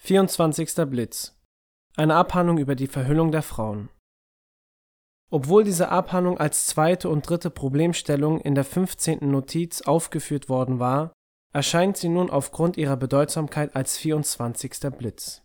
24. Blitz. Eine Abhandlung über die Verhüllung der Frauen. Obwohl diese Abhandlung als zweite und dritte Problemstellung in der 15. Notiz aufgeführt worden war, erscheint sie nun aufgrund ihrer Bedeutsamkeit als 24. Blitz.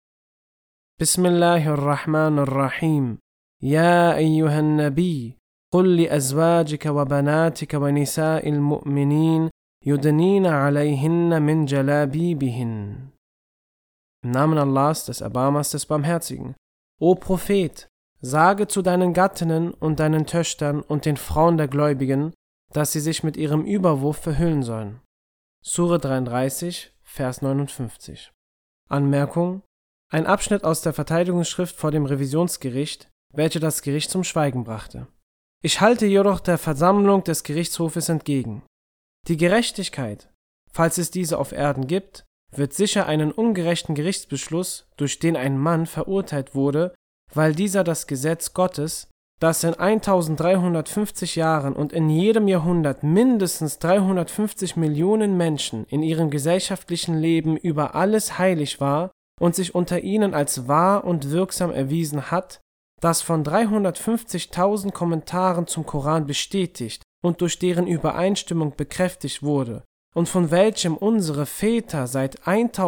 Bismillahirrahmanirrahim. Ya ayyuhan Nabi, qul li azwajika wa banatika wa nisa'il mu'minin yudnina alayhinna min jalabibihin. Im Namen Allahs, des Erbarmers, des Barmherzigen. O Prophet, sage zu deinen Gattinnen und deinen Töchtern und den Frauen der Gläubigen, dass sie sich mit ihrem Überwurf verhüllen sollen. Sure 33, Vers 59. Anmerkung: Ein Abschnitt aus der Verteidigungsschrift vor dem Revisionsgericht, welche das Gericht zum Schweigen brachte. Ich halte jedoch der Versammlung des Gerichtshofes entgegen. Die Gerechtigkeit, falls es diese auf Erden gibt, wird sicher einen ungerechten Gerichtsbeschluss, durch den ein Mann verurteilt wurde, weil dieser das Gesetz Gottes, das in 1350 Jahren und in jedem Jahrhundert mindestens 350 Millionen Menschen in ihrem gesellschaftlichen Leben über alles heilig war und sich unter ihnen als wahr und wirksam erwiesen hat, das von 350.000 Kommentaren zum Koran bestätigt und durch deren Übereinstimmung bekräftigt wurde und von welchem unsere Väter seit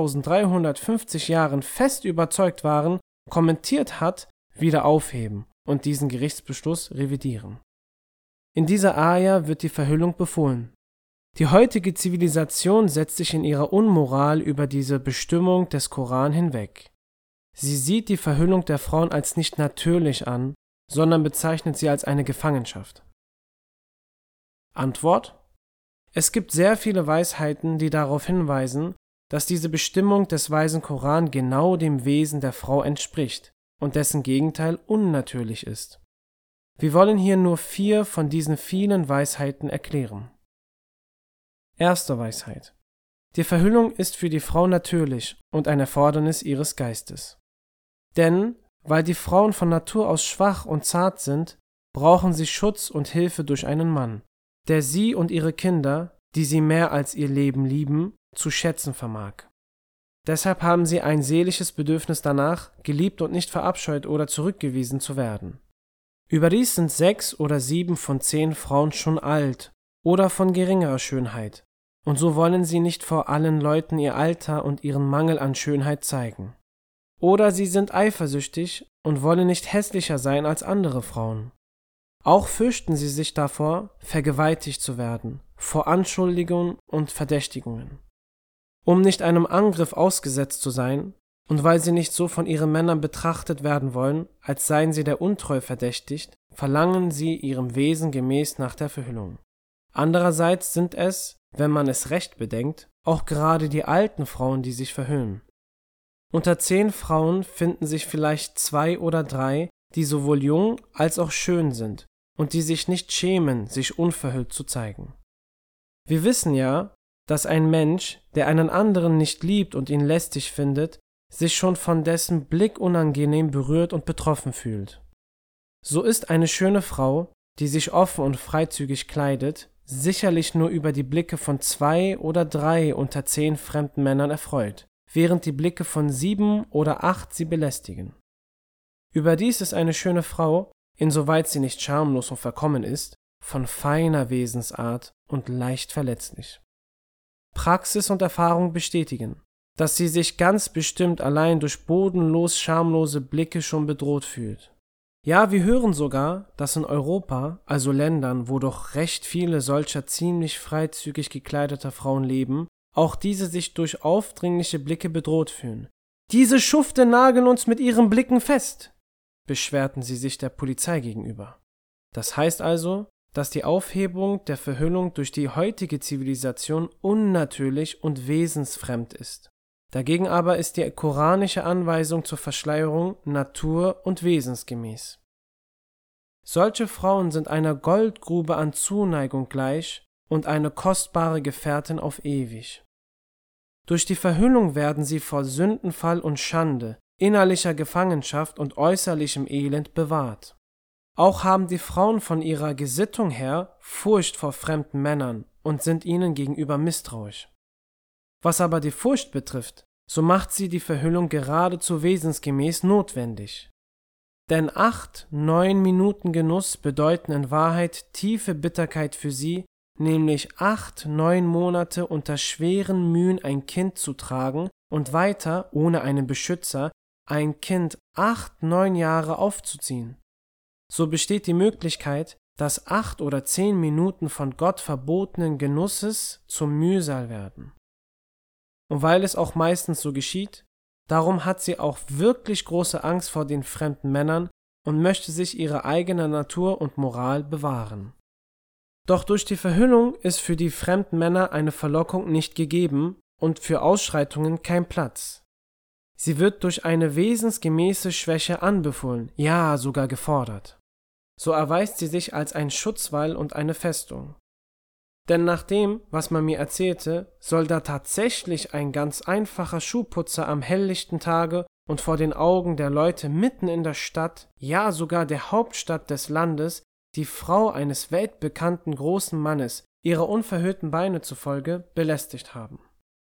1350 Jahren fest überzeugt waren, kommentiert hat, wieder aufheben und diesen Gerichtsbeschluss revidieren. In dieser Aja wird die Verhüllung befohlen. Die heutige Zivilisation setzt sich in ihrer Unmoral über diese Bestimmung des Koran hinweg. Sie sieht die Verhüllung der Frauen als nicht natürlich an, sondern bezeichnet sie als eine Gefangenschaft. Antwort: Es gibt sehr viele Weisheiten, die darauf hinweisen, dass diese Bestimmung des weisen Koran genau dem Wesen der Frau entspricht und dessen Gegenteil unnatürlich ist. Wir wollen hier nur 4 von diesen vielen Weisheiten erklären. Erste Weisheit: Die Verhüllung ist für die Frau natürlich und ein Erfordernis ihres Geistes. Denn, weil die Frauen von Natur aus schwach und zart sind, brauchen sie Schutz und Hilfe durch einen Mann, der sie und ihre Kinder, die sie mehr als ihr Leben lieben, zu schätzen vermag. Deshalb haben sie ein seelisches Bedürfnis danach, geliebt und nicht verabscheut oder zurückgewiesen zu werden. Überdies sind 6 oder 7 von 10 Frauen schon alt oder von geringerer Schönheit, und so wollen sie nicht vor allen Leuten ihr Alter und ihren Mangel an Schönheit zeigen. Oder sie sind eifersüchtig und wollen nicht hässlicher sein als andere Frauen. Auch fürchten sie sich davor, vergewaltigt zu werden, vor Anschuldigungen und Verdächtigungen. Um nicht einem Angriff ausgesetzt zu sein und weil sie nicht so von ihren Männern betrachtet werden wollen, als seien sie der Untreue verdächtigt, verlangen sie ihrem Wesen gemäß nach der Verhüllung. Andererseits sind es, wenn man es recht bedenkt, auch gerade die alten Frauen, die sich verhüllen. Unter 10 Frauen finden sich vielleicht 2 oder 3, die sowohl jung als auch schön sind und die sich nicht schämen, sich unverhüllt zu zeigen. Wir wissen ja, dass ein Mensch, der einen anderen nicht liebt und ihn lästig findet, sich schon von dessen Blick unangenehm berührt und betroffen fühlt. So ist eine schöne Frau, die sich offen und freizügig kleidet, sicherlich nur über die Blicke von 2 oder 3 unter 10 fremden Männern erfreut, während die Blicke von 7 oder 8 sie belästigen. Überdies ist eine schöne Frau, insoweit sie nicht schamlos und verkommen ist, von feiner Wesensart und leicht verletzlich. Praxis und Erfahrung bestätigen, dass sie sich ganz bestimmt allein durch bodenlos schamlose Blicke schon bedroht fühlt. Ja, wir hören sogar, dass in Europa, also Ländern, wo doch recht viele solcher ziemlich freizügig gekleideter Frauen leben, auch diese sich durch aufdringliche Blicke bedroht fühlen. »Diese Schufte nageln uns mit ihren Blicken fest«, beschwerten sie sich der Polizei gegenüber. Das heißt also, dass die Aufhebung der Verhüllung durch die heutige Zivilisation unnatürlich und wesensfremd ist. Dagegen aber ist die koranische Anweisung zur Verschleierung natur- und wesensgemäß. Solche Frauen sind einer Goldgrube an Zuneigung gleich und eine kostbare Gefährtin auf ewig. Durch die Verhüllung werden sie vor Sündenfall und Schande, innerlicher Gefangenschaft und äußerlichem Elend bewahrt. Auch haben die Frauen von ihrer Gesittung her Furcht vor fremden Männern und sind ihnen gegenüber misstrauisch. Was aber die Furcht betrifft, so macht sie die Verhüllung geradezu wesensgemäß notwendig. Denn 8-9 Minuten Genuss bedeuten in Wahrheit tiefe Bitterkeit für sie, nämlich 8-9 Monate unter schweren Mühen ein Kind zu tragen und weiter, ohne einen Beschützer, ein Kind 8-9 Jahre aufzuziehen. So besteht die Möglichkeit, dass 8 oder 10 Minuten von Gott verbotenen Genusses zum Mühsal werden. Und weil es auch meistens so geschieht, darum hat sie auch wirklich große Angst vor den fremden Männern und möchte sich ihre eigene Natur und Moral bewahren. Doch durch die Verhüllung ist für die fremden Männer eine Verlockung nicht gegeben und für Ausschreitungen kein Platz. Sie wird durch eine wesensgemäße Schwäche anbefohlen, ja sogar gefordert. So erweist sie sich als ein Schutzwall und eine Festung. Denn nach dem, was man mir erzählte, soll da tatsächlich ein ganz einfacher Schuhputzer am helllichten Tage und vor den Augen der Leute mitten in der Stadt, ja sogar der Hauptstadt des Landes, die Frau eines weltbekannten großen Mannes, ihrer unverhüllten Beine zufolge, belästigt haben.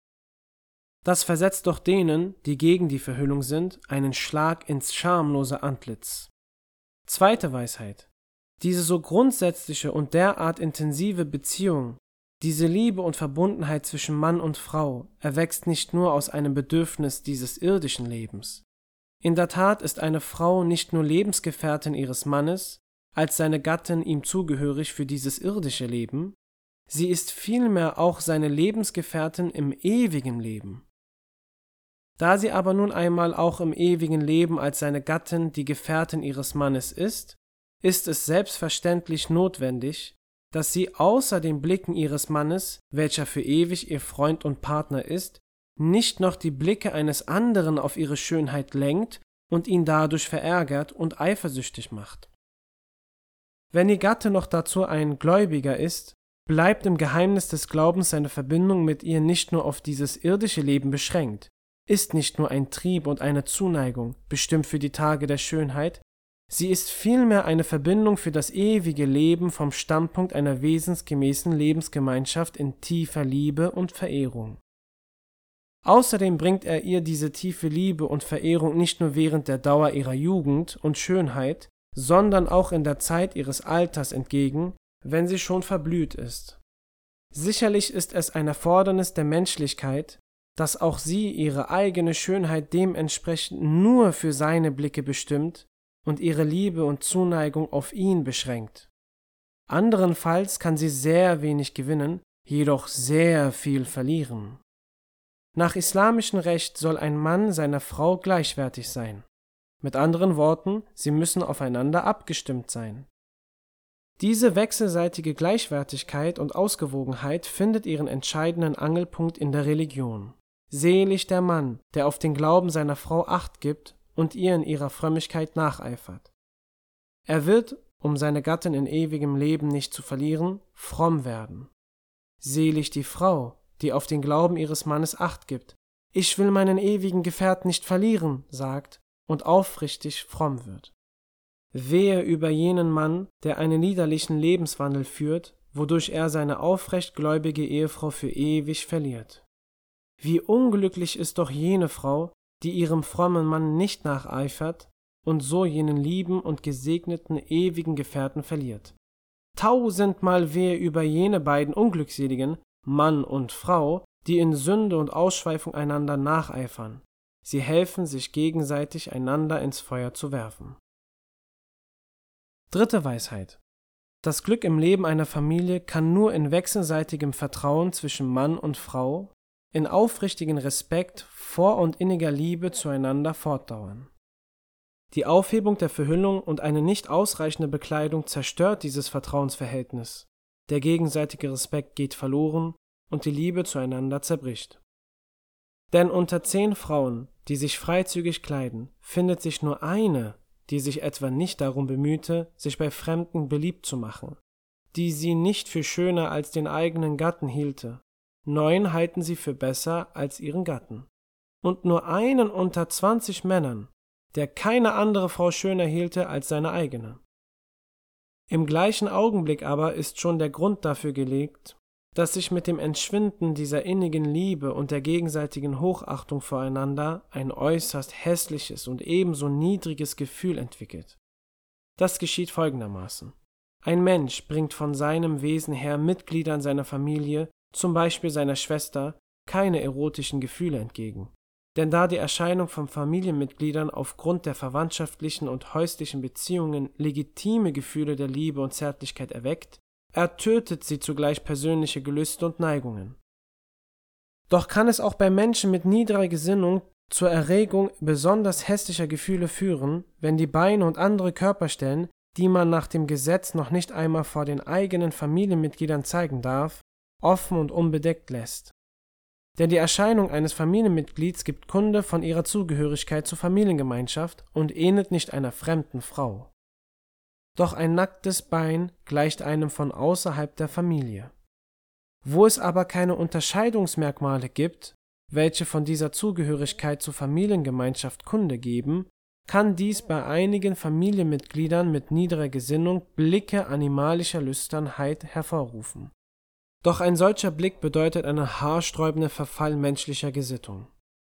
Das versetzt doch denen, die gegen die Verhüllung sind, einen Schlag ins schamlose Antlitz. Zweite Weisheit. Diese so grundsätzliche und derart intensive Beziehung, diese Liebe und Verbundenheit zwischen Mann und Frau erwächst nicht nur aus einem Bedürfnis dieses irdischen Lebens. In der Tat ist eine Frau nicht nur Lebensgefährtin ihres Mannes, als seine Gattin ihm zugehörig für dieses irdische Leben, sie ist vielmehr auch seine Lebensgefährtin im ewigen Leben. Da sie aber nun einmal auch im ewigen Leben als seine Gattin die Gefährtin ihres Mannes ist es selbstverständlich notwendig, dass sie außer den Blicken ihres Mannes, welcher für ewig ihr Freund und Partner ist, nicht noch die Blicke eines anderen auf ihre Schönheit lenkt und ihn dadurch verärgert und eifersüchtig macht. Wenn ihr Gatte noch dazu ein Gläubiger ist, bleibt im Geheimnis des Glaubens seine Verbindung mit ihr nicht nur auf dieses irdische Leben beschränkt, ist nicht nur ein Trieb und eine Zuneigung, bestimmt für die Tage der Schönheit, sie ist vielmehr eine Verbindung für das ewige Leben vom Standpunkt einer wesensgemäßen Lebensgemeinschaft in tiefer Liebe und Verehrung. Außerdem bringt er ihr diese tiefe Liebe und Verehrung nicht nur während der Dauer ihrer Jugend und Schönheit, sondern auch in der Zeit ihres Alters entgegen, wenn sie schon verblüht ist. Sicherlich ist es ein Erfordernis der Menschlichkeit, dass auch sie ihre eigene Schönheit dementsprechend nur für seine Blicke bestimmt und ihre Liebe und Zuneigung auf ihn beschränkt. Anderenfalls kann sie sehr wenig gewinnen, jedoch sehr viel verlieren. Nach islamischem Recht soll ein Mann seiner Frau gleichwertig sein. Mit anderen Worten, sie müssen aufeinander abgestimmt sein. Diese wechselseitige Gleichwertigkeit und Ausgewogenheit findet ihren entscheidenden Angelpunkt in der Religion. Selig der Mann, der auf den Glauben seiner Frau Acht gibt und ihr in ihrer Frömmigkeit nacheifert. Er wird, um seine Gattin in ewigem Leben nicht zu verlieren, fromm werden. Selig die Frau, die auf den Glauben ihres Mannes Acht gibt, ich will meinen ewigen Gefährten nicht verlieren, sagt und aufrichtig fromm wird. Wehe über jenen Mann, der einen liederlichen Lebenswandel führt, wodurch er seine aufrechtgläubige Ehefrau für ewig verliert. Wie unglücklich ist doch jene Frau, die ihrem frommen Mann nicht nacheifert und so jenen lieben und gesegneten ewigen Gefährten verliert. 1000-mal wehe über jene beiden Unglückseligen, Mann und Frau, die in Sünde und Ausschweifung einander nacheifern. Sie helfen sich gegenseitig, einander ins Feuer zu werfen. Dritte Weisheit. Das Glück im Leben einer Familie kann nur in wechselseitigem Vertrauen zwischen Mann und Frau, in aufrichtigen Respekt, vor und inniger Liebe zueinander fortdauern. Die Aufhebung der Verhüllung und eine nicht ausreichende Bekleidung zerstört dieses Vertrauensverhältnis. Der gegenseitige Respekt geht verloren und die Liebe zueinander zerbricht. Denn unter 10 Frauen, die sich freizügig kleiden, findet sich nur eine, die sich etwa nicht darum bemühte, sich bei Fremden beliebt zu machen, die sie nicht für schöner als den eigenen Gatten hielte. 9 halten sie für besser als ihren Gatten. Und nur einen unter 20 Männern, der keine andere Frau schöner hielte als seine eigene. Im gleichen Augenblick aber ist schon der Grund dafür gelegt, dass sich mit dem Entschwinden dieser innigen Liebe und der gegenseitigen Hochachtung voreinander ein äußerst hässliches und ebenso niedriges Gefühl entwickelt. Das geschieht folgendermaßen. Ein Mensch bringt von seinem Wesen her Mitgliedern seiner Familie, zum Beispiel seiner Schwester, keine erotischen Gefühle entgegen. Denn da die Erscheinung von Familienmitgliedern aufgrund der verwandtschaftlichen und häuslichen Beziehungen legitime Gefühle der Liebe und Zärtlichkeit erweckt, ertötet sie zugleich persönliche Gelüste und Neigungen. Doch kann es auch bei Menschen mit niederer Gesinnung zur Erregung besonders hässlicher Gefühle führen, wenn die Beine und andere Körperstellen, die man nach dem Gesetz noch nicht einmal vor den eigenen Familienmitgliedern zeigen darf, offen und unbedeckt lässt. Denn die Erscheinung eines Familienmitglieds gibt Kunde von ihrer Zugehörigkeit zur Familiengemeinschaft und ähnelt nicht einer fremden Frau. Doch ein nacktes Bein gleicht einem von außerhalb der Familie. Wo es aber keine Unterscheidungsmerkmale gibt, welche von dieser Zugehörigkeit zur Familiengemeinschaft Kunde geben, kann dies bei einigen Familienmitgliedern mit niederer Gesinnung Blicke animalischer Lüsternheit hervorrufen. Doch ein solcher Blick bedeutet einen haarsträubenden Verfall menschlicher Gesittung.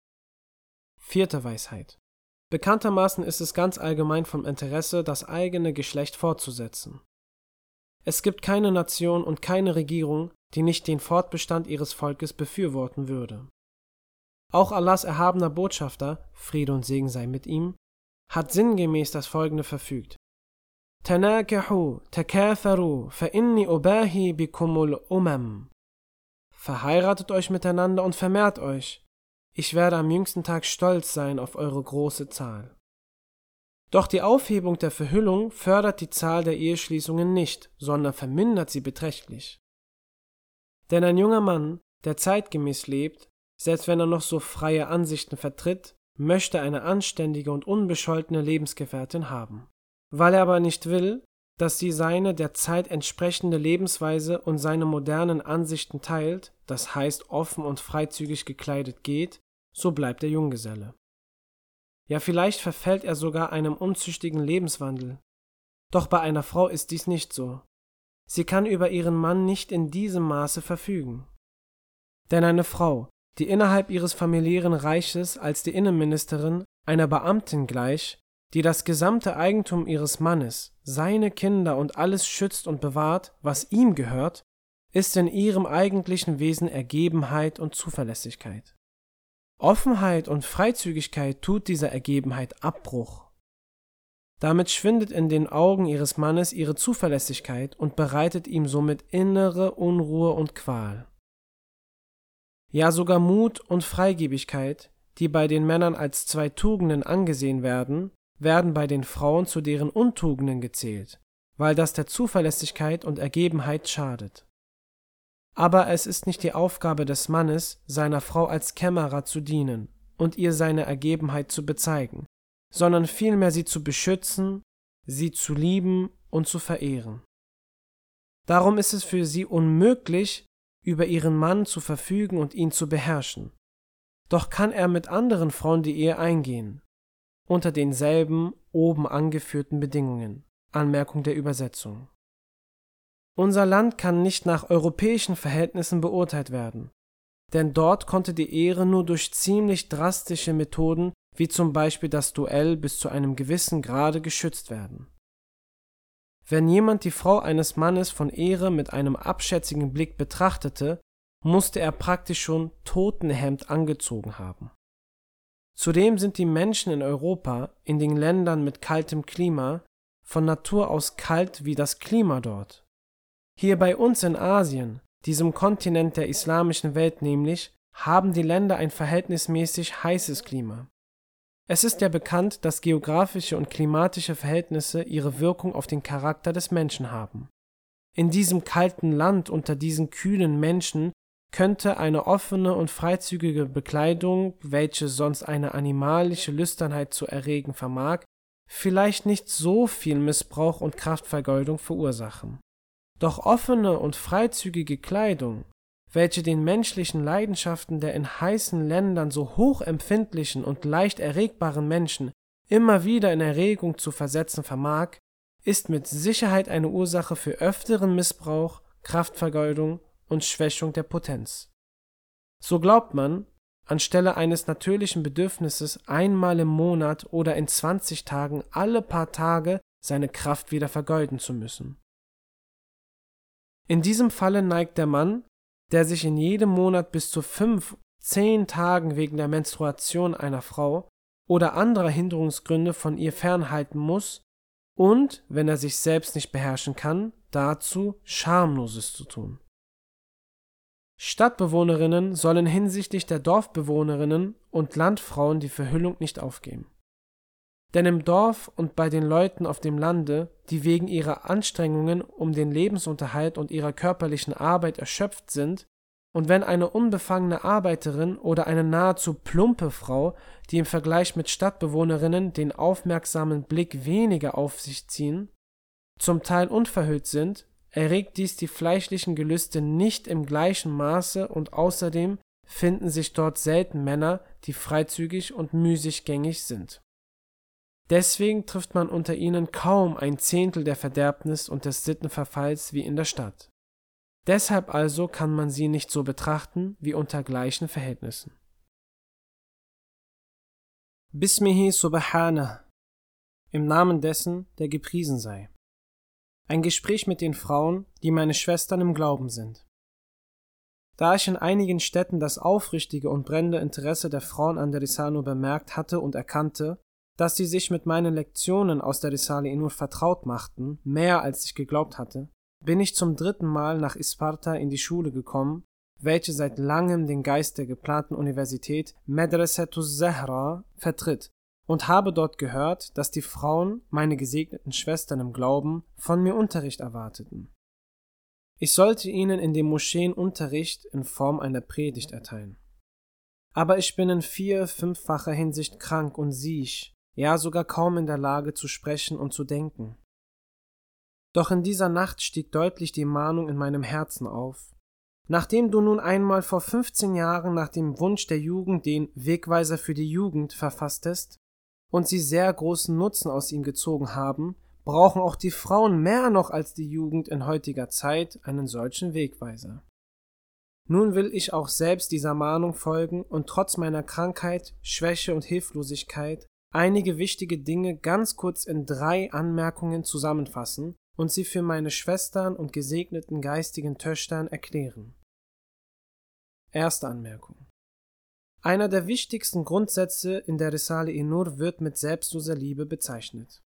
4. Weisheit. Bekanntermaßen ist es ganz allgemein vom Interesse, das eigene Geschlecht fortzusetzen. Es gibt keine Nation und keine Regierung, die nicht den Fortbestand ihres Volkes befürworten würde. Auch Allahs erhabener Botschafter, Friede und Segen sei mit ihm, hat sinngemäß das Folgende verfügt: Tanakahu, takatharu, fa inni ubahi bikumul umam. Verheiratet euch miteinander und vermehrt euch. Ich werde am jüngsten Tag stolz sein auf eure große Zahl. Doch die Aufhebung der Verhüllung fördert die Zahl der Eheschließungen nicht, sondern vermindert sie beträchtlich. Denn ein junger Mann, der zeitgemäß lebt, selbst wenn er noch so freie Ansichten vertritt, möchte eine anständige und unbescholtene Lebensgefährtin haben. Weil er aber nicht will, dass sie seine der Zeit entsprechende Lebensweise und seine modernen Ansichten teilt, das heißt offen und freizügig gekleidet geht, so bleibt er Junggeselle. Ja, vielleicht verfällt er sogar einem unzüchtigen Lebenswandel. Doch bei einer Frau ist dies nicht so. Sie kann über ihren Mann nicht in diesem Maße verfügen. Denn eine Frau, die innerhalb ihres familiären Reiches als die Innenministerin einer Beamtin gleich, die das gesamte Eigentum ihres Mannes, seine Kinder und alles schützt und bewahrt, was ihm gehört, ist in ihrem eigentlichen Wesen Ergebenheit und Zuverlässigkeit. Offenheit und Freizügigkeit tut dieser Ergebenheit Abbruch. Damit schwindet in den Augen ihres Mannes ihre Zuverlässigkeit und bereitet ihm somit innere Unruhe und Qual. Ja, sogar Mut und Freigebigkeit, die bei den Männern als zwei Tugenden angesehen werden bei den Frauen zu deren Untugenden gezählt, weil das der Zuverlässigkeit und Ergebenheit schadet. Aber es ist nicht die Aufgabe des Mannes, seiner Frau als Kämmerer zu dienen und ihr seine Ergebenheit zu bezeigen, sondern vielmehr sie zu beschützen, sie zu lieben und zu verehren. Darum ist es für sie unmöglich, über ihren Mann zu verfügen und ihn zu beherrschen. Doch kann er mit anderen Frauen die Ehe eingehen, unter denselben oben angeführten Bedingungen. Anmerkung der Übersetzung. Unser Land kann nicht nach europäischen Verhältnissen beurteilt werden, denn dort konnte die Ehe nur durch ziemlich drastische Methoden, wie zum Beispiel das Duell, bis zu einem gewissen Grade geschützt werden. Wenn jemand die Frau eines Mannes von Ehre mit einem abschätzigen Blick betrachtete, musste er praktisch schon Totenhemd angezogen haben. Zudem sind die Menschen in Europa, in den Ländern mit kaltem Klima, von Natur aus kalt wie das Klima dort. Hier bei uns in Asien, diesem Kontinent der islamischen Welt nämlich, haben die Länder ein verhältnismäßig heißes Klima. Es ist ja bekannt, dass geografische und klimatische Verhältnisse ihre Wirkung auf den Charakter des Menschen haben. In diesem kalten Land unter diesen kühlen Menschen könnte eine offene und freizügige Bekleidung, welche sonst eine animalische Lüsternheit zu erregen vermag, vielleicht nicht so viel Missbrauch und Kraftvergeudung verursachen. Doch offene und freizügige Kleidung, welche den menschlichen Leidenschaften der in heißen Ländern so hochempfindlichen und leicht erregbaren Menschen immer wieder in Erregung zu versetzen vermag, ist mit Sicherheit eine Ursache für öfteren Missbrauch, Kraftvergeudung und Schwächung der Potenz. So glaubt man, anstelle eines natürlichen Bedürfnisses einmal im Monat oder in 20 Tagen alle paar Tage seine Kraft wieder vergeuden zu müssen. In diesem Falle neigt der Mann, der sich in jedem Monat bis zu 5-10 Tagen wegen der Menstruation einer Frau oder anderer Hinderungsgründe von ihr fernhalten muss und, wenn er sich selbst nicht beherrschen kann, dazu Schamloses zu tun. Stadtbewohnerinnen sollen hinsichtlich der Dorfbewohnerinnen und Landfrauen die Verhüllung nicht aufgeben. Denn im Dorf und bei den Leuten auf dem Lande, die wegen ihrer Anstrengungen um den Lebensunterhalt und ihrer körperlichen Arbeit erschöpft sind, und wenn eine unbefangene Arbeiterin oder eine nahezu plumpe Frau, die im Vergleich mit Stadtbewohnerinnen den aufmerksamen Blick weniger auf sich ziehen, zum Teil unverhüllt sind, erregt dies die fleischlichen Gelüste nicht im gleichen Maße und außerdem finden sich dort selten Männer, die freizügig und müßiggängig sind. Deswegen trifft man unter ihnen kaum 1/10 der Verderbnis und des Sittenverfalls wie in der Stadt. Deshalb also kann man sie nicht so betrachten wie unter gleichen Verhältnissen. Bismihi Subhanah, im Namen dessen, der gepriesen sei. Ein Gespräch mit den Frauen, die meine Schwestern im Glauben sind. Da ich in einigen Städten das aufrichtige und brennende Interesse der Frauen an der Risale Nur bemerkt hatte und erkannte, dass sie sich mit meinen Lektionen aus der Risale Nur vertraut machten, mehr als ich geglaubt hatte, bin ich zum 3. Mal nach Isparta in die Schule gekommen, welche seit langem den Geist der geplanten Universität Medresetuz Zahra vertritt, und habe dort gehört, dass die Frauen, meine gesegneten Schwestern im Glauben, von mir Unterricht erwarteten. Ich sollte ihnen in den Moscheen Unterricht in Form einer Predigt erteilen. Aber ich bin in 4-5-facher Hinsicht krank und siech, ja sogar kaum in der Lage zu sprechen und zu denken. Doch in dieser Nacht stieg deutlich die Mahnung in meinem Herzen auf. Nachdem du nun einmal vor 15 Jahren nach dem Wunsch der Jugend den Wegweiser für die Jugend verfasstest und sie sehr großen Nutzen aus ihm gezogen haben, brauchen auch die Frauen mehr noch als die Jugend in heutiger Zeit einen solchen Wegweiser. Nun will ich auch selbst dieser Mahnung folgen und trotz meiner Krankheit, Schwäche und Hilflosigkeit einige wichtige Dinge ganz kurz in 3 Anmerkungen zusammenfassen und sie für meine Schwestern und gesegneten geistigen Töchtern erklären. Erste Anmerkung. Einer der wichtigsten Grundsätze in der Risale Nur wird mit selbstloser Liebe bezeichnet.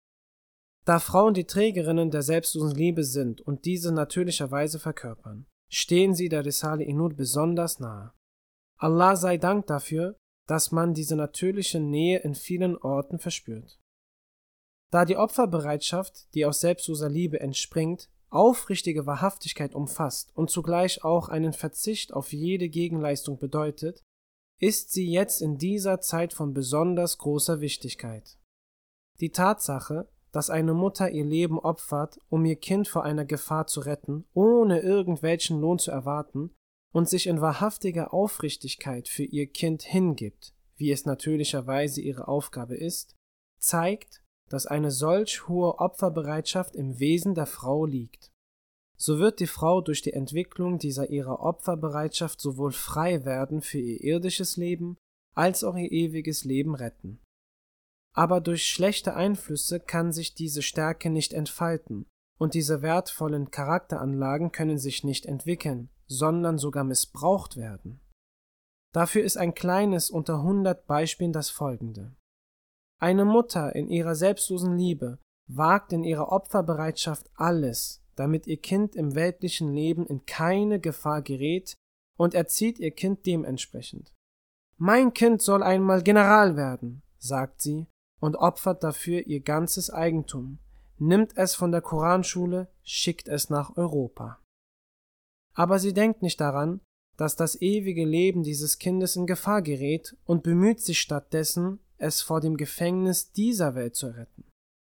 Da Frauen die Trägerinnen der selbstlosen Liebe sind und diese natürlicherweise verkörpern, stehen sie der Risale Nur besonders nahe. Allah sei Dank dafür, dass man diese natürliche Nähe in vielen Orten verspürt. Da die Opferbereitschaft, die aus selbstloser Liebe entspringt, aufrichtige Wahrhaftigkeit umfasst und zugleich auch einen Verzicht auf jede Gegenleistung bedeutet, ist sie jetzt in dieser Zeit von besonders großer Wichtigkeit. Die Tatsache, dass eine Mutter ihr Leben opfert, um ihr Kind vor einer Gefahr zu retten, ohne irgendwelchen Lohn zu erwarten, und sich in wahrhaftiger Aufrichtigkeit für ihr Kind hingibt, wie es natürlicherweise ihre Aufgabe ist, zeigt, dass eine solch hohe Opferbereitschaft im Wesen der Frau liegt. So wird die Frau durch die Entwicklung dieser ihrer Opferbereitschaft sowohl frei werden für ihr irdisches Leben, als auch ihr ewiges Leben retten. Aber durch schlechte Einflüsse kann sich diese Stärke nicht entfalten, und diese wertvollen Charakteranlagen können sich nicht entwickeln, sondern sogar missbraucht werden. Dafür ist ein kleines unter 100 Beispielen das folgende. Eine Mutter in ihrer selbstlosen Liebe wagt in ihrer Opferbereitschaft alles, damit ihr Kind im weltlichen Leben in keine Gefahr gerät, und erzieht ihr Kind dementsprechend. Mein Kind soll einmal General werden, sagt sie, und opfert dafür ihr ganzes Eigentum, nimmt es von der Koranschule, schickt es nach Europa. Aber sie denkt nicht daran, dass das ewige Leben dieses Kindes in Gefahr gerät und bemüht sich stattdessen, es vor dem Gefängnis dieser Welt zu retten.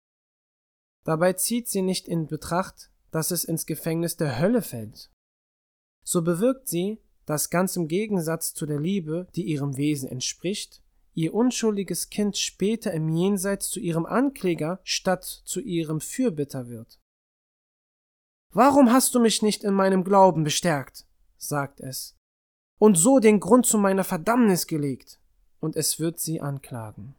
Dabei zieht sie nicht in Betracht, dass es ins Gefängnis der Hölle fällt. So bewirkt sie, dass ganz im Gegensatz zu der Liebe, die ihrem Wesen entspricht, ihr unschuldiges Kind später im Jenseits zu ihrem Ankläger statt zu ihrem Fürbitter wird. Warum hast du mich nicht in meinem Glauben bestärkt? Sagt es, und so den Grund zu meiner Verdammnis gelegt, und es wird sie anklagen.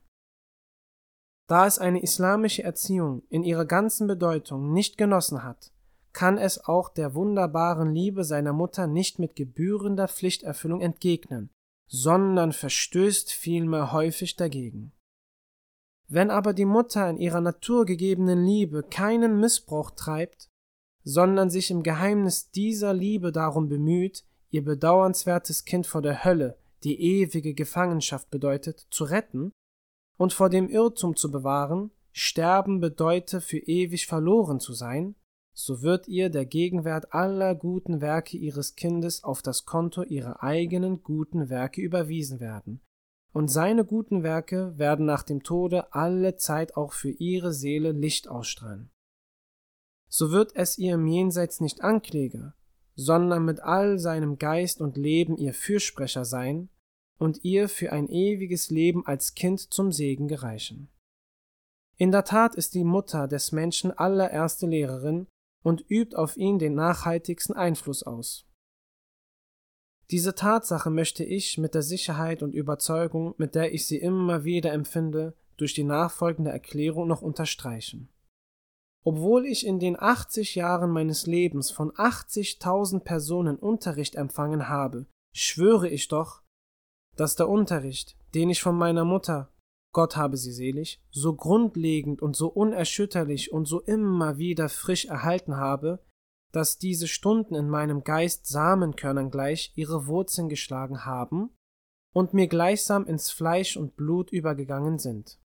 Da es eine islamische Erziehung in ihrer ganzen Bedeutung nicht genossen hat, kann es auch der wunderbaren Liebe seiner Mutter nicht mit gebührender Pflichterfüllung entgegnen, sondern verstößt vielmehr häufig dagegen. Wenn aber die Mutter in ihrer naturgegebenen Liebe keinen Missbrauch treibt, sondern sich im Geheimnis dieser Liebe darum bemüht, ihr bedauernswertes Kind vor der Hölle, die ewige Gefangenschaft bedeutet, zu retten und vor dem Irrtum zu bewahren, Sterben bedeute für ewig verloren zu sein, so wird ihr der Gegenwert aller guten Werke ihres Kindes auf das Konto ihrer eigenen guten Werke überwiesen werden, und seine guten Werke werden nach dem Tode alle Zeit auch für ihre Seele Licht ausstrahlen. So wird es ihr im Jenseits nicht Ankläger, sondern mit all seinem Geist und Leben ihr Fürsprecher sein und ihr für ein ewiges Leben als Kind zum Segen gereichen. In der Tat ist die Mutter des Menschen allererste Lehrerin und übt auf ihn den nachhaltigsten Einfluss aus. Diese Tatsache möchte ich mit der Sicherheit und Überzeugung, mit der ich sie immer wieder empfinde, durch die nachfolgende Erklärung noch unterstreichen. Obwohl ich in den 80 Jahren meines Lebens von 80.000 Personen Unterricht empfangen habe, schwöre ich doch, dass der Unterricht, den ich von meiner Mutter, Gott habe sie selig, so grundlegend und so unerschütterlich und so immer wieder frisch erhalten habe, dass diese Stunden in meinem Geist Samenkörnern gleich ihre Wurzeln geschlagen haben und mir gleichsam ins Fleisch und Blut übergegangen sind.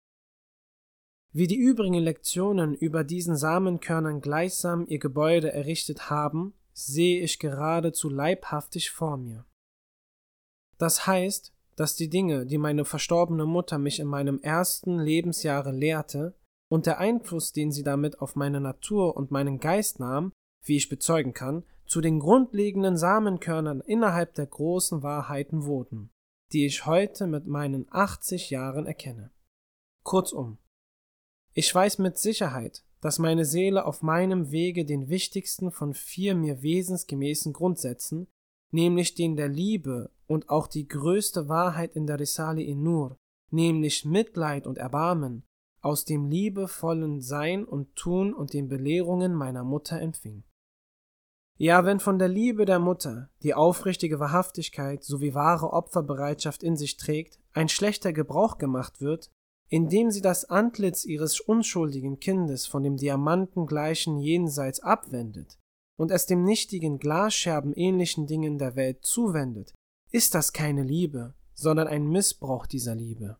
Wie die übrigen Lektionen über diesen Samenkörnern gleichsam ihr Gebäude errichtet haben, sehe ich geradezu leibhaftig vor mir. Das heißt, dass die Dinge, die meine verstorbene Mutter mich in meinem ersten Lebensjahre lehrte, und der Einfluss, den sie damit auf meine Natur und meinen Geist nahm, wie ich bezeugen kann, zu den grundlegenden Samenkörnern innerhalb der großen Wahrheiten wurden, die ich heute mit meinen 80 Jahren erkenne. Kurzum, ich weiß mit Sicherheit, dass meine Seele auf meinem Wege den wichtigsten von 4 mir wesensgemäßen Grundsätzen, nämlich den der Liebe und auch die größte Wahrheit in der Risale-i Nur, nämlich Mitleid und Erbarmen, aus dem liebevollen Sein und Tun und den Belehrungen meiner Mutter empfing. Ja, wenn von der Liebe der Mutter, die aufrichtige Wahrhaftigkeit sowie wahre Opferbereitschaft in sich trägt, ein schlechter Gebrauch gemacht wird, indem sie das Antlitz ihres unschuldigen Kindes von dem diamantengleichen Jenseits abwendet und es dem nichtigen Glasscherben ähnlichen Dingen der Welt zuwendet, ist das keine Liebe, sondern ein Missbrauch dieser Liebe.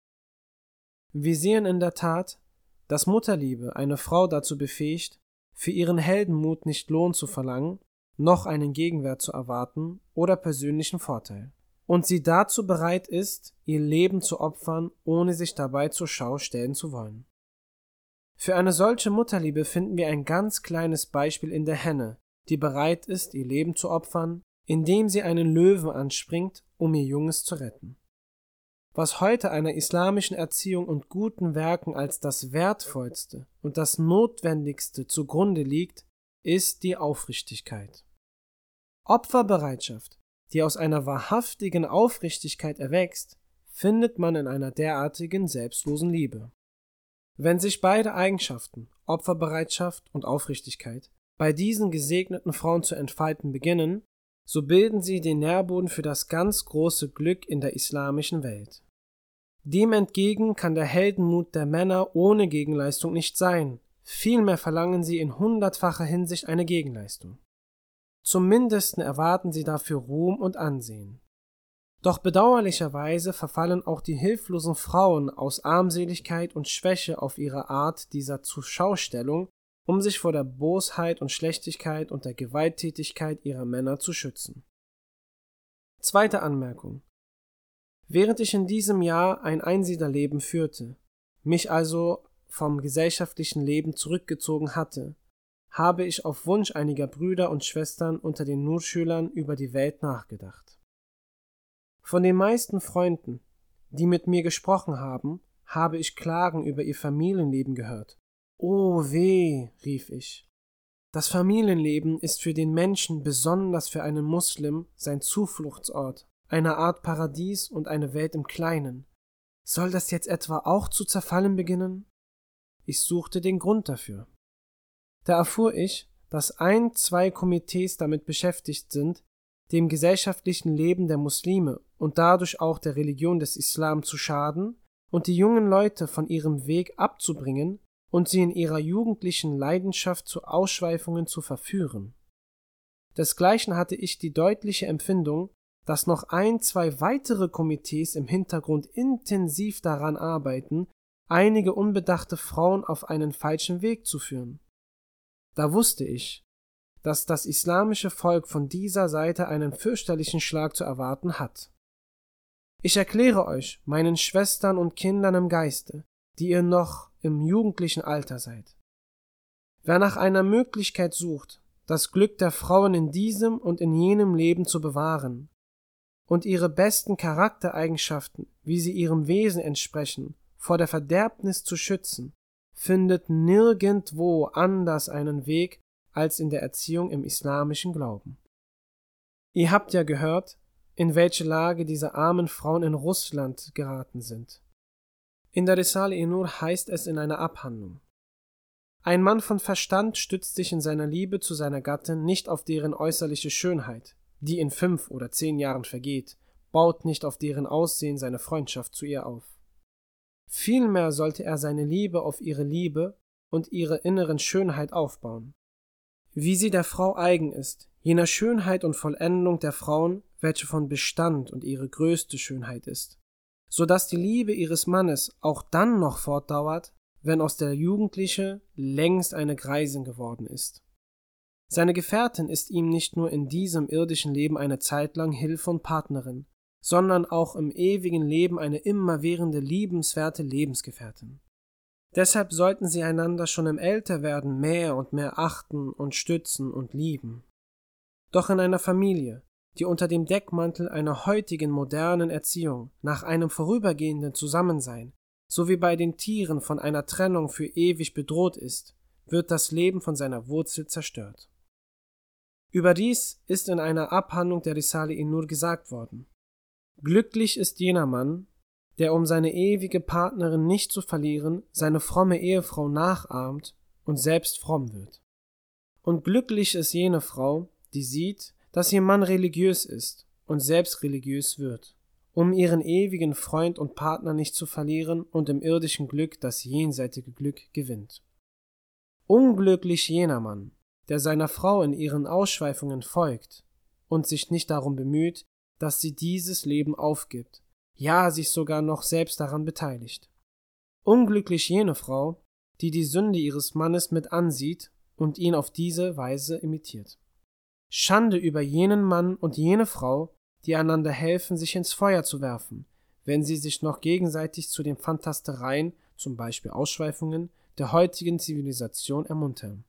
Wir sehen in der Tat, dass Mutterliebe eine Frau dazu befähigt, für ihren Heldenmut nicht Lohn zu verlangen, noch einen Gegenwert zu erwarten oder persönlichen Vorteil, und sie dazu bereit ist, ihr Leben zu opfern, ohne sich dabei zur Schau stellen zu wollen. Für eine solche Mutterliebe finden wir ein ganz kleines Beispiel in der Henne, die bereit ist, ihr Leben zu opfern, indem sie einen Löwen anspringt, um ihr Junges zu retten. Was heute einer islamischen Erziehung und guten Werken als das Wertvollste und das Notwendigste zugrunde liegt, ist die Aufrichtigkeit. Opferbereitschaft, die aus einer wahrhaftigen Aufrichtigkeit erwächst, findet man in einer derartigen selbstlosen Liebe. Wenn sich beide Eigenschaften, Opferbereitschaft und Aufrichtigkeit, bei diesen gesegneten Frauen zu entfalten beginnen, so bilden sie den Nährboden für das ganz große Glück in der islamischen Welt. Dem entgegen kann der Heldenmut der Männer ohne Gegenleistung nicht sein, vielmehr verlangen sie in 100-facher Hinsicht eine Gegenleistung. Zum Mindesten erwarten sie dafür Ruhm und Ansehen. Doch bedauerlicherweise verfallen auch die hilflosen Frauen aus Armseligkeit und Schwäche auf ihre Art dieser Zurschaustellung, um sich vor der Bosheit und Schlechtigkeit und der Gewalttätigkeit ihrer Männer zu schützen. Zweite Anmerkung. Während ich in diesem Jahr ein Einsiedlerleben führte, mich also vom gesellschaftlichen Leben zurückgezogen hatte, habe ich auf Wunsch einiger Brüder und Schwestern unter den Nur-Schülern über die Welt nachgedacht. Von den meisten Freunden, die mit mir gesprochen haben, habe ich Klagen über ihr Familienleben gehört. »Oh weh«, rief ich, Das Familienleben ist für den Menschen, besonders für einen Muslim, sein Zufluchtsort, eine Art Paradies und eine Welt im Kleinen. Soll das jetzt etwa auch zu zerfallen beginnen? Ich suchte den Grund dafür. Da erfuhr ich, dass 2 Komitees damit beschäftigt sind, dem gesellschaftlichen Leben der Muslime und dadurch auch der Religion des Islam zu schaden und die jungen Leute von ihrem Weg abzubringen und sie in ihrer jugendlichen Leidenschaft zu Ausschweifungen zu verführen. Desgleichen hatte ich die deutliche Empfindung, dass noch 2 weitere Komitees im Hintergrund intensiv daran arbeiten, einige unbedachte Frauen auf einen falschen Weg zu führen. Da wusste ich, dass das islamische Volk von dieser Seite einen fürchterlichen Schlag zu erwarten hat. Ich erkläre euch, meinen Schwestern und Kindern im Geiste, die ihr noch im jugendlichen Alter seid: Wer nach einer Möglichkeit sucht, das Glück der Frauen in diesem und in jenem Leben zu bewahren und ihre besten Charaktereigenschaften, wie sie ihrem Wesen entsprechen, vor der Verderbnis zu schützen, findet nirgendwo anders einen Weg als in der Erziehung im islamischen Glauben. Ihr habt ja gehört, in welche Lage diese armen Frauen in Russland geraten sind. In der Risale-i-Nur heißt es in einer Abhandlung: Ein Mann von Verstand stützt sich in seiner Liebe zu seiner Gattin nicht auf deren äußerliche Schönheit, die in 5 oder 10 Jahren vergeht, baut nicht auf deren Aussehen seine Freundschaft zu ihr auf. Vielmehr sollte er seine Liebe auf ihre Liebe und ihre inneren Schönheit aufbauen. Wie sie der Frau eigen ist, jener Schönheit und Vollendung der Frauen, welche von Bestand und ihre größte Schönheit ist, so dass die Liebe ihres Mannes auch dann noch fortdauert, wenn aus der Jugendliche längst eine Greisin geworden ist. Seine Gefährtin ist ihm nicht nur in diesem irdischen Leben eine Zeit lang Hilfe und Partnerin, sondern auch im ewigen Leben eine immerwährende, liebenswerte Lebensgefährtin. Deshalb sollten sie einander schon im Älterwerden mehr und mehr achten und stützen und lieben. Doch in einer Familie, die unter dem Deckmantel einer heutigen modernen Erziehung nach einem vorübergehenden Zusammensein, so wie bei den Tieren von einer Trennung für ewig bedroht ist, wird das Leben von seiner Wurzel zerstört. Überdies ist in einer Abhandlung der Risale-i-Nur gesagt worden: Glücklich ist jener Mann, der, um seine ewige Partnerin nicht zu verlieren, seine fromme Ehefrau nachahmt und selbst fromm wird. Und glücklich ist jene Frau, die sieht, dass ihr Mann religiös ist und selbst religiös wird, um ihren ewigen Freund und Partner nicht zu verlieren und im irdischen Glück das jenseitige Glück gewinnt. Unglücklich jener Mann, der seiner Frau in ihren Ausschweifungen folgt und sich nicht darum bemüht, dass sie dieses Leben aufgibt, ja sich sogar noch selbst daran beteiligt. Unglücklich jene Frau, die die Sünde ihres Mannes mit ansieht und ihn auf diese Weise imitiert. Schande über jenen Mann und jene Frau, die einander helfen, sich ins Feuer zu werfen, wenn sie sich noch gegenseitig zu den Fantastereien, zum Beispiel Ausschweifungen, der heutigen Zivilisation ermuntern.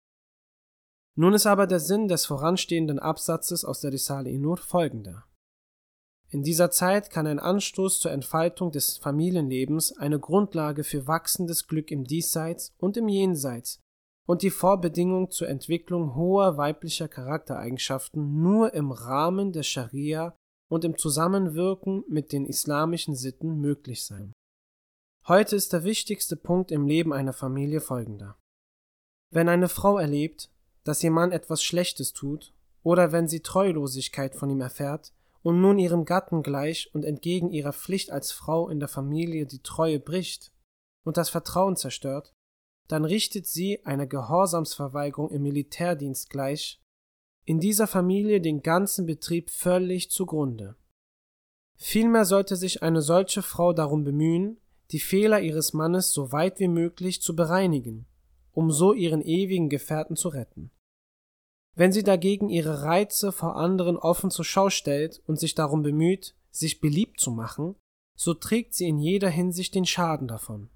Nun ist aber der Sinn des voranstehenden Absatzes aus der Risale-i-Nur folgender: In dieser Zeit kann ein Anstoß zur Entfaltung des Familienlebens eine Grundlage für wachsendes Glück im Diesseits und im Jenseits und die Vorbedingung zur Entwicklung hoher weiblicher Charaktereigenschaften nur im Rahmen der Scharia und im Zusammenwirken mit den islamischen Sitten möglich sein. Heute ist der wichtigste Punkt im Leben einer Familie folgender: Wenn eine Frau erlebt, dass ihr Mann etwas Schlechtes tut, oder wenn sie Treulosigkeit von ihm erfährt und nun ihrem Gatten gleich und entgegen ihrer Pflicht als Frau in der Familie die Treue bricht und das Vertrauen zerstört, dann richtet sie einer Gehorsamsverweigerung im Militärdienst gleich in dieser Familie den ganzen Betrieb völlig zugrunde. Vielmehr sollte sich eine solche Frau darum bemühen, die Fehler ihres Mannes so weit wie möglich zu bereinigen, um so ihren ewigen Gefährten zu retten. Wenn sie dagegen ihre Reize vor anderen offen zur Schau stellt und sich darum bemüht, sich beliebt zu machen, so trägt sie in jeder Hinsicht den Schaden davon.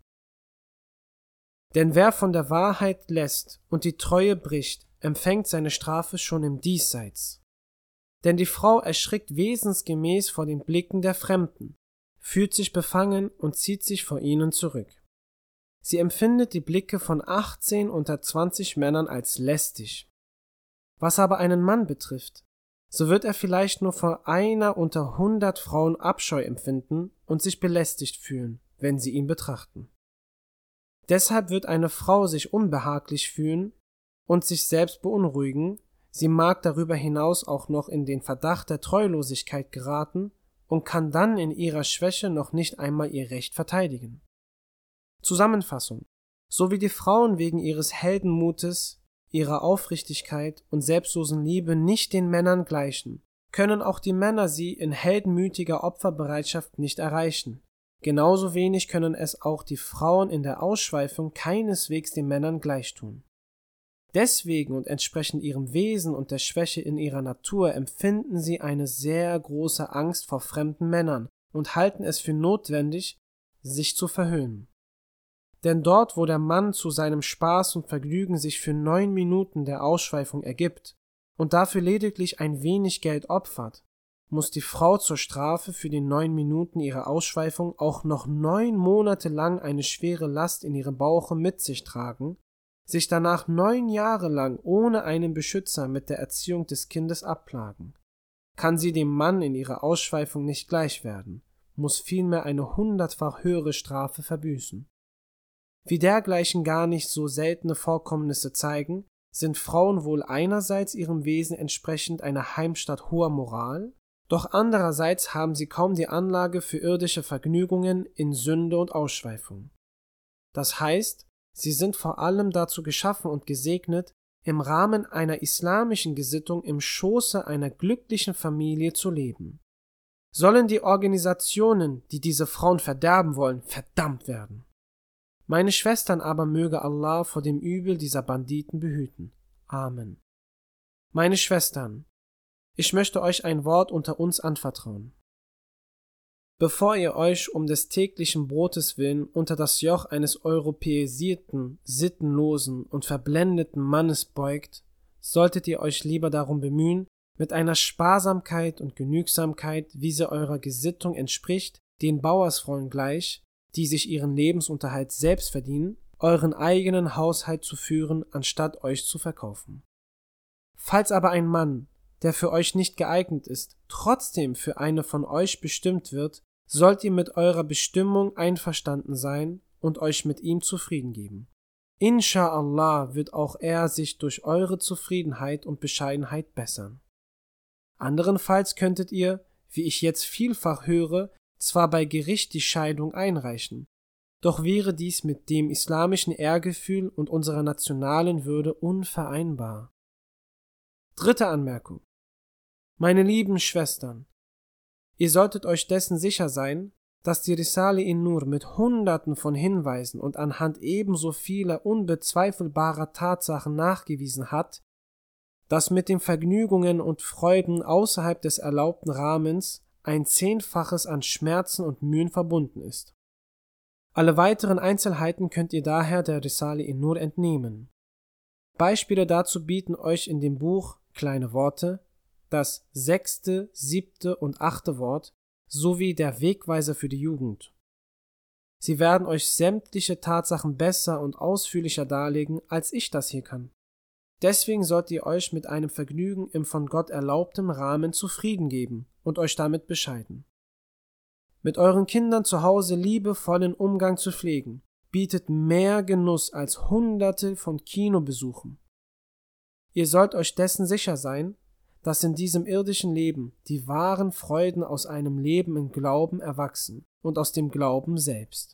Denn wer von der Wahrheit lässt und die Treue bricht, empfängt seine Strafe schon im Diesseits. Denn die Frau erschrickt wesensgemäß vor den Blicken der Fremden, fühlt sich befangen und zieht sich vor ihnen zurück. Sie empfindet die Blicke von 18 unter 20 Männern als lästig. Was aber einen Mann betrifft, so wird er vielleicht nur vor einer unter 100 Frauen Abscheu empfinden und sich belästigt fühlen, wenn sie ihn betrachten. Deshalb wird eine Frau sich unbehaglich fühlen und sich selbst beunruhigen, sie mag darüber hinaus auch noch in den Verdacht der Treulosigkeit geraten und kann dann in ihrer Schwäche noch nicht einmal ihr Recht verteidigen. Zusammenfassung: So wie die Frauen wegen ihres Heldenmutes, ihrer Aufrichtigkeit und selbstlosen Liebe nicht den Männern gleichen, können auch die Männer sie in heldenmütiger Opferbereitschaft nicht erreichen. Genauso wenig können es auch die Frauen in der Ausschweifung keineswegs den Männern gleichtun. Deswegen und entsprechend ihrem Wesen und der Schwäche in ihrer Natur empfinden sie eine sehr große Angst vor fremden Männern und halten es für notwendig, sich zu verhöhnen. Denn dort, wo der Mann zu seinem Spaß und Vergnügen sich für 9 Minuten der Ausschweifung ergibt und dafür lediglich ein wenig Geld opfert, muss die Frau zur Strafe für die 9 Minuten ihrer Ausschweifung auch noch 9 Monate lang eine schwere Last in ihrem Bauche mit sich tragen, sich danach 9 Jahre lang ohne einen Beschützer mit der Erziehung des Kindes abplagen. Kann sie dem Mann in ihrer Ausschweifung nicht gleich werden, muss vielmehr eine 100-fach höhere Strafe verbüßen. Wie dergleichen gar nicht so seltene Vorkommnisse zeigen, sind Frauen wohl einerseits ihrem Wesen entsprechend eine Heimstatt hoher Moral, doch andererseits haben sie kaum die Anlage für irdische Vergnügungen in Sünde und Ausschweifung. Das heißt, sie sind vor allem dazu geschaffen und gesegnet, im Rahmen einer islamischen Gesittung im Schoße einer glücklichen Familie zu leben. Sollen die Organisationen, die diese Frauen verderben wollen, verdammt werden. Meine Schwestern aber möge Allah vor dem Übel dieser Banditen behüten. Amen. Meine Schwestern, ich möchte euch ein Wort unter uns anvertrauen. Bevor ihr euch um des täglichen Brotes willen unter das Joch eines europäisierten, sittenlosen und verblendeten Mannes beugt, solltet ihr euch lieber darum bemühen, mit einer Sparsamkeit und Genügsamkeit, wie sie eurer Gesittung entspricht, den Bauersfrauen gleich, die sich ihren Lebensunterhalt selbst verdienen, euren eigenen Haushalt zu führen, anstatt euch zu verkaufen. Falls aber ein Mann, der für euch nicht geeignet ist, trotzdem für eine von euch bestimmt wird, sollt ihr mit eurer Bestimmung einverstanden sein und euch mit ihm zufrieden geben. Inscha'Allah wird auch er sich durch eure Zufriedenheit und Bescheidenheit bessern. Anderenfalls könntet ihr, wie ich jetzt vielfach höre, zwar bei Gericht die Scheidung einreichen, doch wäre dies mit dem islamischen Ehrgefühl und unserer nationalen Würde unvereinbar. Dritte Anmerkung. Meine lieben Schwestern, ihr solltet euch dessen sicher sein, dass die Risale-i Nur mit Hunderten von Hinweisen und anhand ebenso vieler unbezweifelbarer Tatsachen nachgewiesen hat, dass mit den Vergnügungen und Freuden außerhalb des erlaubten Rahmens ein 10-faches an Schmerzen und Mühen verbunden ist. Alle weiteren Einzelheiten könnt ihr daher der Risale-i Nur entnehmen. Beispiele dazu bieten euch in dem Buch Kleine Worte das 6., 7. und 8. Wort sowie der Wegweiser für die Jugend. Sie werden euch sämtliche Tatsachen besser und ausführlicher darlegen, als ich das hier kann. Deswegen sollt ihr euch mit einem Vergnügen im von Gott erlaubten Rahmen zufrieden geben und euch damit bescheiden. Mit euren Kindern zu Hause liebevollen Umgang zu pflegen, bietet mehr Genuss als Hunderte von Kinobesuchen. Ihr sollt euch dessen sicher sein, dass in diesem irdischen Leben die wahren Freuden aus einem Leben im Glauben erwachsen und aus dem Glauben selbst.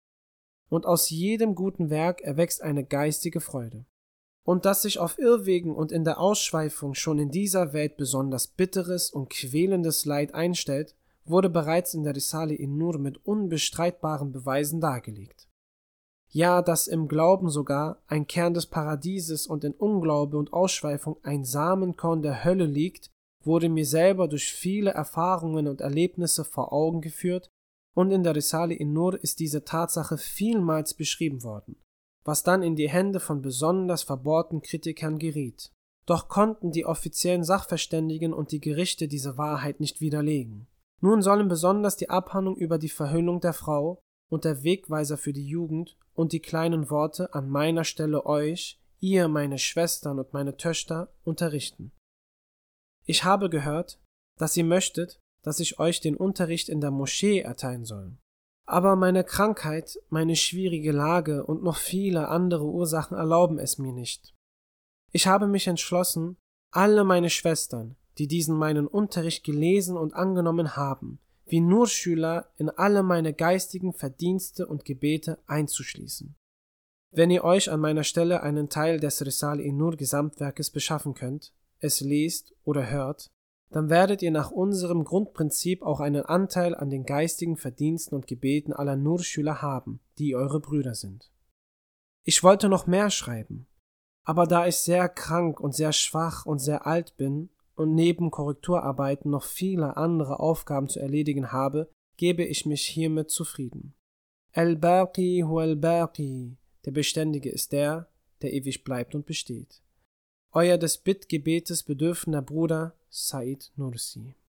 Und aus jedem guten Werk erwächst eine geistige Freude. Und dass sich auf Irrwegen und in der Ausschweifung schon in dieser Welt besonders bitteres und quälendes Leid einstellt, wurde bereits in der Risale-i Nur mit unbestreitbaren Beweisen dargelegt. Ja, dass im Glauben sogar ein Kern des Paradieses und in Unglaube und Ausschweifung ein Samenkorn der Hölle liegt, wurde mir selber durch viele Erfahrungen und Erlebnisse vor Augen geführt, und in der Risale-i Nur ist diese Tatsache vielmals beschrieben worden, was dann in die Hände von besonders verbohrten Kritikern geriet. Doch konnten die offiziellen Sachverständigen und die Gerichte diese Wahrheit nicht widerlegen. Nun sollen besonders die Abhandlung über die Verhüllung der Frau und der Wegweiser für die Jugend und die kleinen Worte an meiner Stelle euch, ihr, meine Schwestern und meine Töchter, unterrichten. Ich habe gehört, dass ihr möchtet, dass ich euch den Unterricht in der Moschee erteilen soll. Aber meine Krankheit, meine schwierige Lage und noch viele andere Ursachen erlauben es mir nicht. Ich habe mich entschlossen, alle meine Schwestern, die diesen meinen Unterricht gelesen und angenommen haben, wie nur Schüler in alle meine geistigen Verdienste und Gebete einzuschließen. Wenn ihr euch an meiner Stelle einen Teil des Risale-i-Nur Gesamtwerkes beschaffen könnt, es lest oder hört, dann werdet ihr nach unserem Grundprinzip auch einen Anteil an den geistigen Verdiensten und Gebeten aller Nur-Schüler haben, die eure Brüder sind. Ich wollte noch mehr schreiben, aber da ich sehr krank und sehr schwach und sehr alt bin und neben Korrekturarbeiten noch viele andere Aufgaben zu erledigen habe, gebe ich mich hiermit zufrieden. Al-Baqi huwa al-Baqi, der Beständige ist der ewig bleibt und besteht. Euer des Bittgebetes bedürfender Bruder Said Nursi.